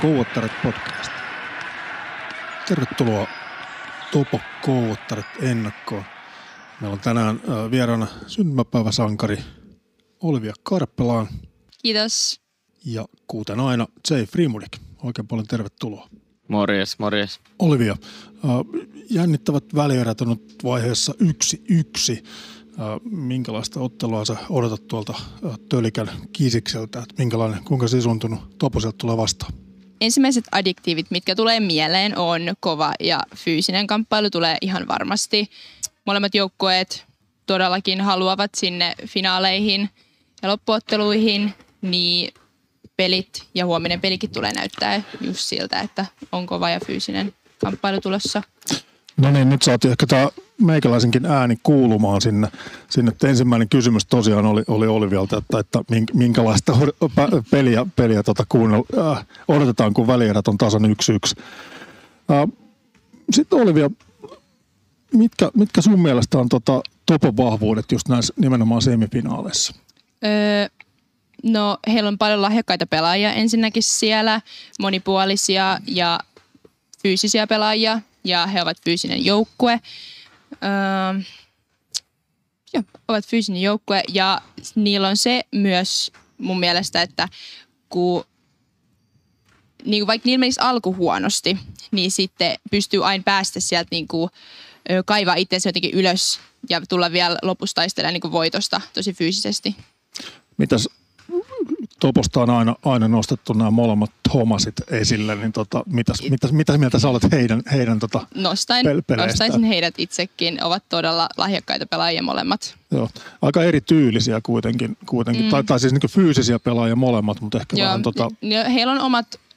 Kouvottaret podcast. Tervetuloa Topo Kouvottaret ennakkoon. Meillä on tänään vieraana syntymäpäiväsankari Olivia Karppelaan. Kiitos. Ja kuten aina Jay Frimudik. Oikein paljon tervetuloa. Morjes, morjes. Olivia, jännittävät välierät on nyt vaiheessa 1-1. Minkälaista ottelua sä odotat tuolta Tölikän Kisikseltä? Kuinka sisuntunut Topo sieltä tulee vastaan? Ensimmäiset addiktiivit, mitkä tulee mieleen, on kova ja fyysinen kamppailu tulee ihan varmasti. Molemmat joukkueet todellakin haluavat sinne finaaleihin ja loppuotteluihin, niin pelit ja huominen pelikin tulee näyttää just siltä, että on kova ja fyysinen kamppailu tulossa. No niin, nyt saatiin ehkä tämä meikäläisenkin ääni kuulumaan sinne. Ensimmäinen kysymys tosiaan oli Olivialta, että minkälaista peliä odotetaan, kun välierät on tasan 1-1. Sitten Olivia, mitkä sun mielestä on Topon vahvuudet just näissä nimenomaan semifinaaleissa? No heillä on paljon lahjakkaita pelaajia ensinnäkin siellä, monipuolisia ja fyysisiä pelaajia. Ja he ovat fyysinen joukkue. Ovat fyysinen joukkue ja niillä on se myös mun mielestä, että kun niin vaikka niillä menisi alku huonosti, niin sitten pystyy aina päästä sieltä niin kuin, kaivaa itsensä jotenkin ylös ja tulla vielä lopussa taistelemaan niin voitosta tosi fyysisesti. Mitäs Toposta on aina nostettu nämä molemmat Thomasit esille, niin mitä mieltä sä olet heidän Nostaisin heidät itsekin, ovat todella lahjakkaita pelaajia molemmat. Joo, aika erityylisiä kuitenkin. Tai siis niin fyysisiä pelaajia molemmat, mutta ehkä joo, vähän heillä on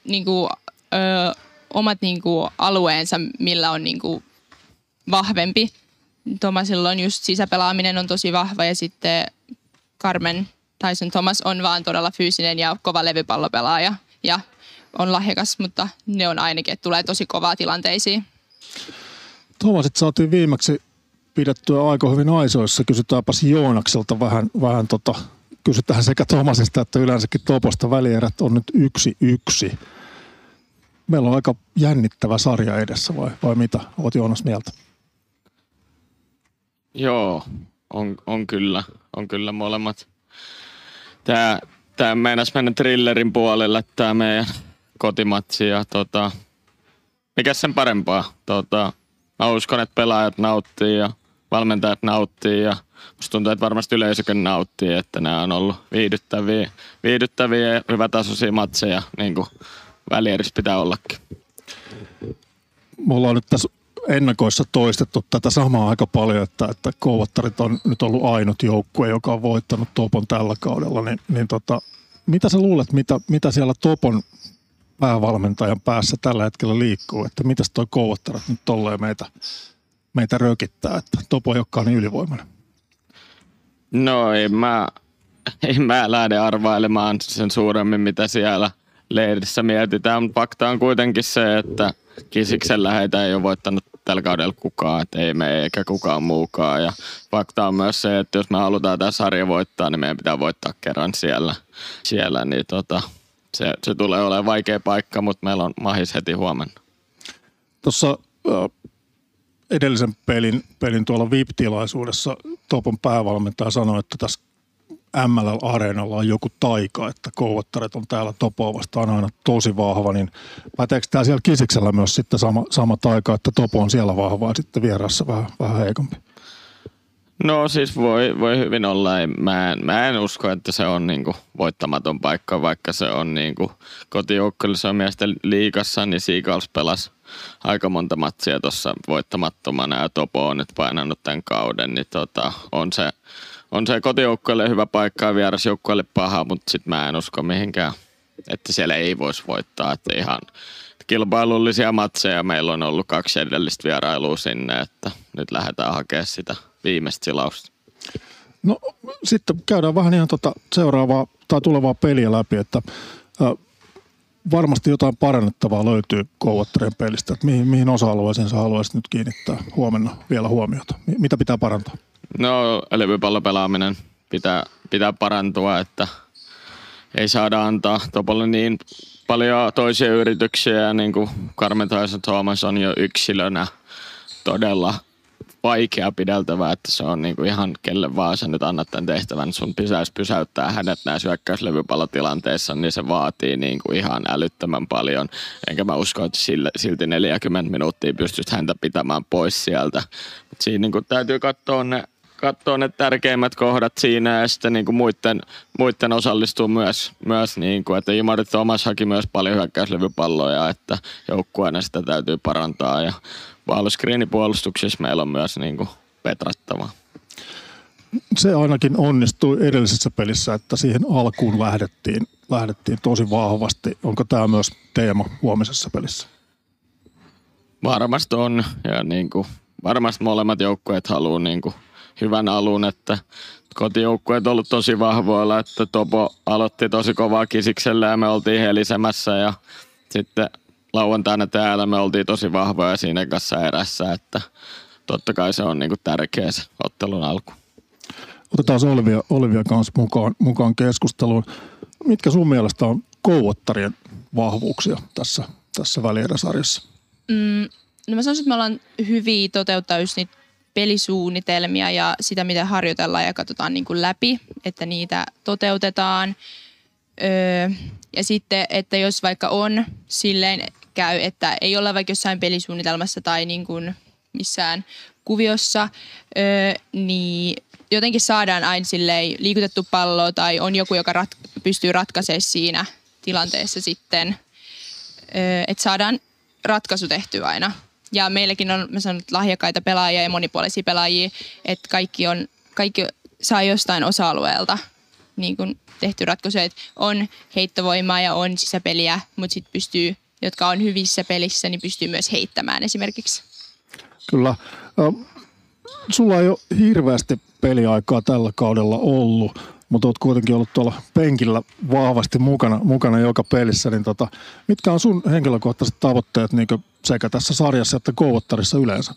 omat alueensa, millä on vahvempi. Thomasilla on just sisäpelaaminen on tosi vahva ja sitten Carmen Tyson Thomas on vaan todella fyysinen ja kova levypallopelaaja ja on lahjakas, mutta ne on ainakin, että tulee tosi kovaa tilanteisiin. Thomasit saatiin viimeksi pidettyä aika hyvin aisoissa. Kysytäänpäs Joonakselta vähän kysytään sekä Thomasista että yleensäkin Toposta. Välierät on nyt 1-1. Meillä on aika jännittävä sarja edessä vai mitä? Oot Joonas mieltä? Joo, on kyllä molemmat. Tää meinasi mennä thrillerin puolelle, tää meidän kotimatsi ja mikäs sen parempaa. Mä uskon, että pelaajat nauttii ja valmentajat nauttii ja musta tuntuu, että varmasti yleisökin nauttii, että nämä on ollut viihdyttäviä ja hyvätasoisia matseja, niin kuin välierissä pitää ollakin. Me ollaan nyt tässä ennakoissa toistettu tätä samaa aika paljon, että Kouvottaret on nyt ollut ainut joukkue, joka on voittanut Topon tällä kaudella. Mitä sä luulet, mitä siellä Topon päävalmentajan päässä tällä hetkellä liikkuu? Että mitäs toi Kouvottaret nyt tolleen meitä rökittää, että Topo ei olekaan niin ylivoimainen? No ei mä lähde arvailemaan sen suuremmin, mitä siellä leirissä mietitään, mutta fakta on kuitenkin se, että Kisiksellä heitä ei ole voittanut tällä kaudella kukaan, että ei me eikä kukaan muukaan. Ja fakta on myös se, että jos me halutaan tämä sarja voittaa, niin meidän pitää voittaa kerran siellä niin se tulee olemaan vaikea paikka, mutta meillä on mahis heti huomenna. Tuossa edellisen pelin tuolla VIP-tilaisuudessa Topon päävalmentaja sanoi, että tässä MLL-areenalla on joku taika, että Kouvottaret on täällä Topoa vastaan aina tosi vahva, niin päteekö tää siellä Kisiksellä myös sitten sama taika, että Topo on siellä vahvaa sitten vieraassa vähän heikompi? No siis voi hyvin olla. Mä en usko, että se on niinku voittamaton paikka, vaikka se on niinku kotijoukkueella, se on miesten liigassa, niin Seagulls pelasi aika monta matsia tuossa voittamattomana ja Topo on nyt painanut tämän kauden, niin on se kotijoukkueelle hyvä paikka ja vierasjoukkueelle paha, mutta sitten mä en usko mihinkään, että siellä ei voisi voittaa. Että ihan kilpailullisia matseja meillä on ollut 2 edellistä vierailua sinne, että nyt lähdetään hakemaan sitä viimeistä silausta. No sitten käydään vähän ihan seuraavaa tai tulevaa peliä läpi, että varmasti jotain parannettavaa löytyy Kouvottarien pelistä. Että mihin osa-alueisiin sä haluaisit nyt kiinnittää huomenna vielä huomiota? Mitä pitää parantaa? No levypallopelaaminen pitää parantua, että ei saada antaa Topolle niin paljon toisia yrityksiä ja niin kuin Carmen Tyson-Thomas on jo yksilönä todella vaikea pideltävä, että se on niinku ihan kelle vaan sä nyt annat tämän tehtävän, sun pitäisi pysäyttää hänet näissä hyökkäyslevypallotilanteissa, niin se vaatii niinku ihan älyttömän paljon. Enkä mä usko, että silti 40 minuuttia pystyisi häntä pitämään pois sieltä. Mut siinä niinku täytyy katsoa ne tärkeimmät kohdat siinä ja sitten niinku muiden osallistuu myös niinku, että Imari Thomas haki myös paljon hyökkäyslevypalloja, että joukkueena sitä täytyy parantaa ja Screenipuolustuksessa meillä on myös niinku petrattavaa. Se ainakin onnistui edellisessä pelissä, että siihen alkuun lähdettiin tosi vahvasti. Onko tämä myös teema huomisessa pelissä? Varmasti on ja niinku, varmasti molemmat joukkueet haluaa niinku hyvän alun, että kotijoukkueet on ollut tosi vahvoilla, että Topo aloitti tosi kovaa kisiksellä ja me oltiin helisemässä ja sitten lauantaina täällä me oltiin tosi vahvoja siinä kanssa erässä, että totta kai se on niinku tärkeä se ottelun alku. Otetaan Olivia kanssa mukaan keskusteluun. Mitkä sun mielestä on Kouvottarien vahvuuksia tässä välieräsarjassa? No mä sanoisin, että me ollaan hyviä toteuttaa just niitä pelisuunnitelmia ja sitä, miten harjoitellaan ja katsotaan niin kuin läpi, että niitä toteutetaan. Ja sitten, että jos vaikka on silleen käy, että ei olla vaikka jossain pelisuunnitelmassa tai niin kuin missään kuviossa, niin jotenkin saadaan aina silleen liikutettu palloa tai on joku, joka pystyy ratkaisemaan siinä tilanteessa sitten, että saadaan ratkaisu tehtyä aina. Ja meilläkin on, mä sanon, lahjakkaita pelaajia ja monipuolisia pelaajia, että kaikki saa jostain osa-alueelta niin kuin tehty ratkaisuja, että on heittovoimaa ja on sisäpeliä, mutta sitten pystyy, jotka on hyvissä pelissä, niin pystyy myös heittämään esimerkiksi. Kyllä. Sulla ei ole hirveästi peliaikaa tällä kaudella ollut, mutta olet kuitenkin ollut tuolla penkillä vahvasti mukana joka pelissä. Niin mitkä on sun henkilökohtaiset tavoitteet niin sekä tässä sarjassa että Kouvottarissa yleensä?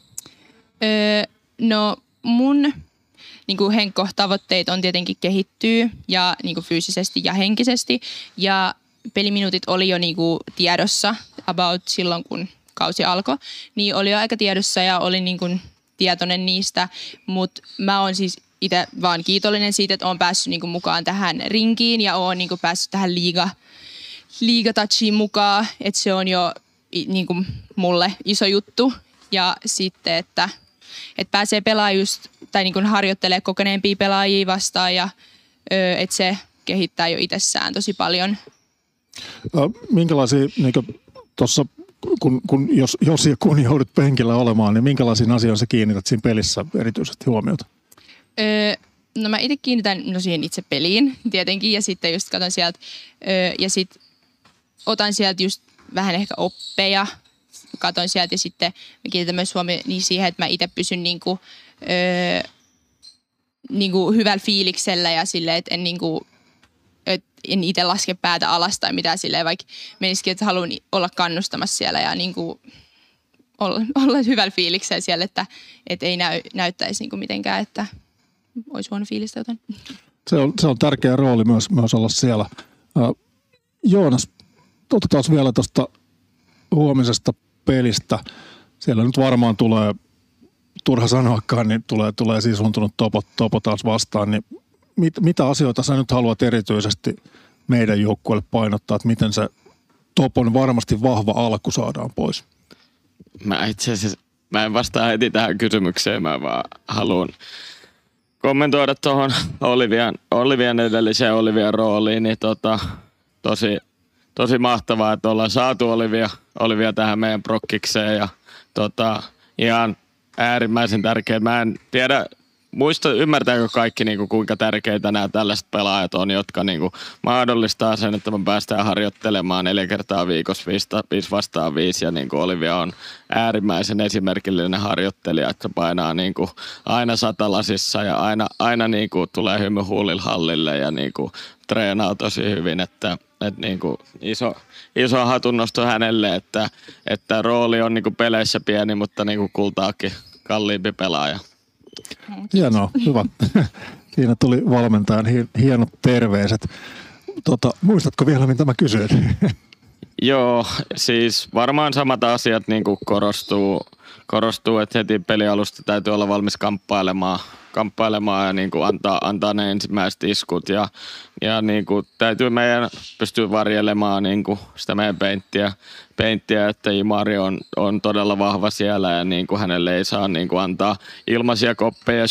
No mun niin tavoitteet on tietenkin kehittyä ja niin fyysisesti ja henkisesti. Ja peliminuutit oli jo niin tiedossa about silloin, kun kausi alkoi. Niin oli jo aika tiedossa ja oli niin tietoinen niistä, mutta mä oon siis itse vaan kiitollinen siitä, että oon päässyt niin mukaan tähän rinkiin ja oon niin päässyt tähän liigatouchiin mukaan, että se on jo niin mulle iso juttu. Ja sitten, että pääsee pelaamaan just, tai niin harjoittelee kokeneempia pelaajia vastaan ja että se kehittää jo itsessään tosi paljon. Minkälaisia, niin tuossa jos ja kun joudut penkillä olemaan, niin minkälaisiin asioihin sä kiinnität siinä pelissä erityisesti huomiota? No mä itse kiinnitän siihen itse peliin tietenkin ja sitten just katson sieltä ja sitten otan sieltä just vähän ehkä oppeja, katon sieltä ja sitten mä kiinnitän myös huomioon niin siihen, että mä itse pysyn niinku hyvällä fiiliksellä ja silleen, että en itse laske päätä alas tai mitään silleen, vaikka menisikin, että haluan olla kannustamassa siellä ja olla hyvällä fiiliksellä siellä, että ei näyttäisi mitenkään, että olisi huono fiilistä jotain. Se on tärkeä rooli myös olla siellä. Joonas, otetaan vielä tuosta huomisesta pelistä. Siellä nyt varmaan tulee, turha sanoakaan, niin tulee sisuntunut topo taas vastaan. Niin mitä asioita sä nyt haluat erityisesti meidän joukkueelle painottaa, että miten se Topon varmasti vahva alku saadaan pois? Mä en vastaa heti tähän kysymykseen, mä vaan haluan kommentoida tuohon Olivian edelliseen Olivian rooliin, niin tosi mahtavaa, että ollaan saatu Olivia tähän meidän prokkikseen ja ihan äärimmäisen tärkeä. Mä en tiedä, ymmärtääkö kaikki kuinka tärkeitä nämä tällaiset pelaajat on, jotka mahdollistaa sen, että me päästään harjoittelemaan 4 kertaa viikossa 5 vastaan 5 ja Olivia on äärimmäisen esimerkillinen harjoittelija, että se painaa aina satalasissa ja aina tulee hymy huulilla hallille ja treenaa tosi hyvin, että iso hatunnosto hänelle, että rooli on peleissä pieni, mutta kultaakin kalliimpi pelaaja. Hienoa, hyvä. Siinä tuli valmentajan hienot terveiset. Muistatko vielä, mitä mä kysyin? Joo, siis varmaan samat asiat niin kuin korostuu, että heti pelialusta täytyy olla valmis kamppailemaan ja niin kuin antaa ne ensimmäiset iskut ja niin kuin täytyy meidän pystyä varjelemaan niin kuin sitä meidän peinttiä, että Imari on todella vahva siellä ja niin kuin hänelle ei saa niin kuin antaa ilmaisia koppeja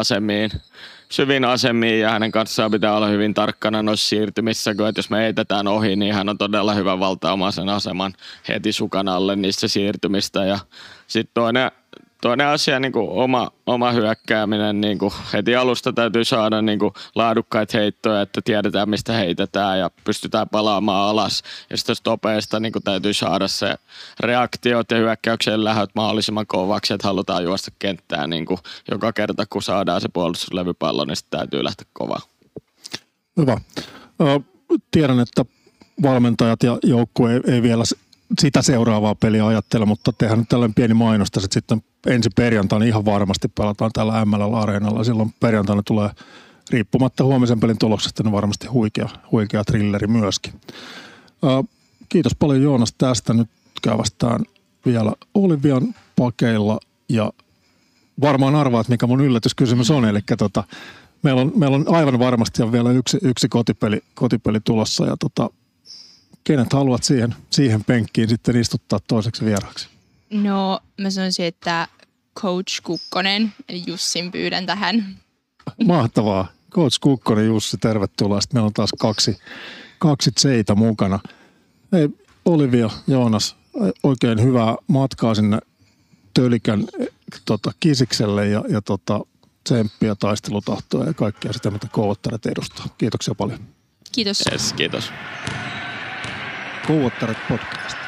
syviin asemiin ja hänen kanssaan pitää olla hyvin tarkkana noissa siirtymissä, kun että jos me heitetään ohi, niin hän on todella hyvä valtaamaan sen aseman heti sukan alle niissä siirtymistä. Ja sitten toinen asia, niin kuin oma hyökkääminen, niin kuin heti alusta täytyy saada niin kuin laadukkaita heittoja, että tiedetään mistä heitetään ja pystytään palaamaan alas. Ja sitten stopeista niin kuin täytyy saada se reaktiot ja hyökkäyksen lähöt mahdollisimman kovaksi, että halutaan juosta kenttään niin kuin joka kerta, kun saadaan se puolustuslevypallo, niin sitten täytyy lähteä kovaa. Hyvä. Tiedän, että valmentajat ja joukkue ei vielä sitä seuraavaa peliä ajattele, mutta tehdään nyt tällainen pieni mainos, että sitten ensi perjantaina ihan varmasti pelataan täällä MLL-areenalla. Silloin perjantaina tulee riippumatta huomisen pelin tuloksesta, niin varmasti huikea thrilleri myöskin. Kiitos paljon Joonas tästä. Nyt käydään vielä Olivian pakeilla ja varmaan arvaat, mikä mun yllätyskysymys on. Eli meillä on aivan varmasti vielä yksi kotipeli tulossa ja kenet haluat siihen penkkiin sitten istuttaa toiseksi vieraaksi? No, mä sanoisin, että Coach Kukkonen, eli Jussin pyydän tähän. Mahtavaa. Coach Kukkonen, Jussi, tervetuloa. Sitten meillä on taas kaksi Zeitä mukana. Hei, Olivia, Joonas, oikein hyvää matkaa sinne Tölikän Kisikselle ja tsemppiä, taistelutahtoa ja kaikkea sitä, mitä Kouvottaret edustaa. Kiitoksia paljon. Kiitos. Yes, kiitos. Kouvottaret podcast.